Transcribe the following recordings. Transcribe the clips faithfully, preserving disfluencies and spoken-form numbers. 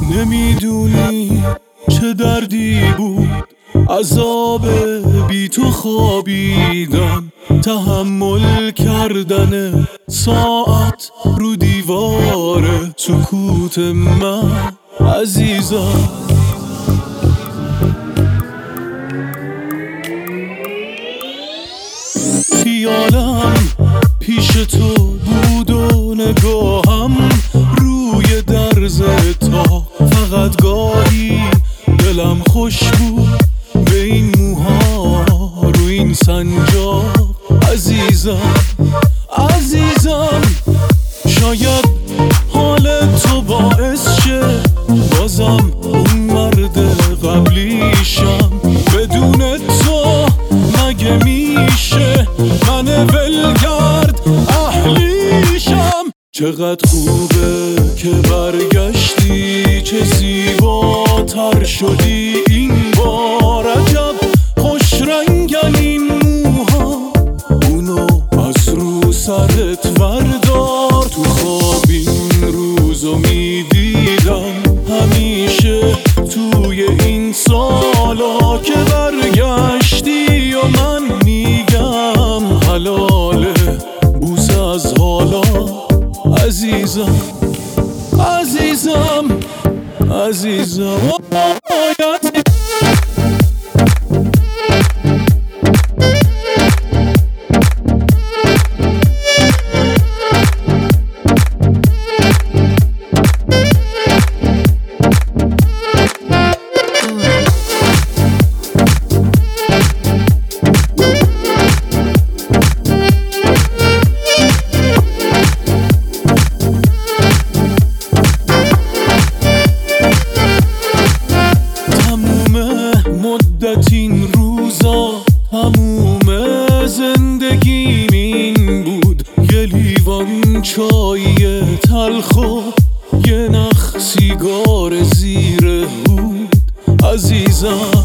نمیدونی چه دردی بود عذاب بی تو خوابیدن، تحمل کردن ساعت رو دیوار سکوت من عزیزم. خیالم پیش تو بود و نگاهم روی درز تا، فقط گاهی دلم خوش بود به این موها رو این سنجاق عزیزم. عزیزم شاید حال تو باعث شه بازم اون مرد قبلیشم، بدون تو مگه میشه من ولگرد اهلیشم. چقدر خوبه که برگشتی، چه زیباتر شدی این بار، عجب خوش رنگن این موها، اونو از رو سرت وردار. تو خواب این روزو میدیدم همیشه توی این سالا که برگشتی و من میگم حلاله بوسه از حالا. عزیزم عزیزم عزیزم این روزا تموم زندگیم این بود، یه لیوان چای تلخ و یه نخ سیگار زیر هود. عزیزم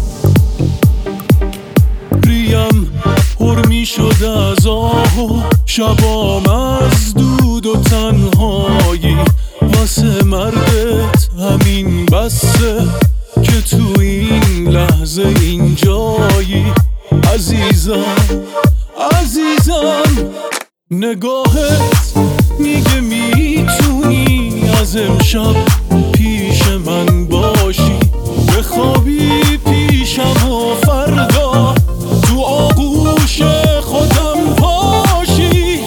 ریم پر می شد از آه و شبام از دود و تنهایی، واسه مردت همین بسه که تو این لحظه اینجایی. عزیزم عزیزم نگاهت میگه میتونی از امشب پیش من باشی، بخوابی پیشم و فردا تو آغوش خودم پاشی.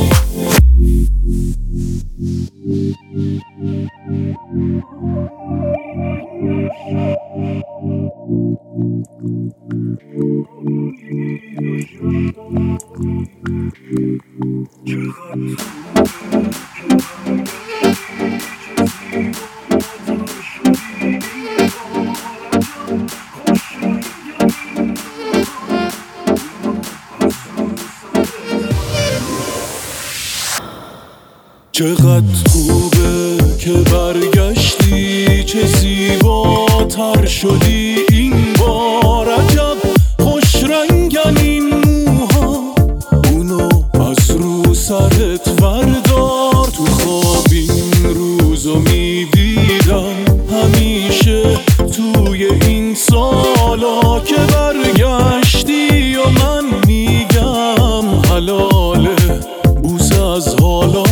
چقدر خوبه که برگشتی، چه زیباتر شدی این بار، عجب خوش رنگن این موها، اونو از رو سرت وردار. تو خواب این روزو میدیدم همیشه توی این سالا که برگشتی و من میگم حلاله بوسه از حالا.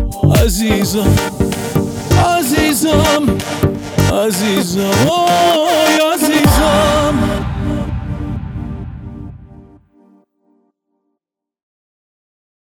عزیزم عزیزم عزیزم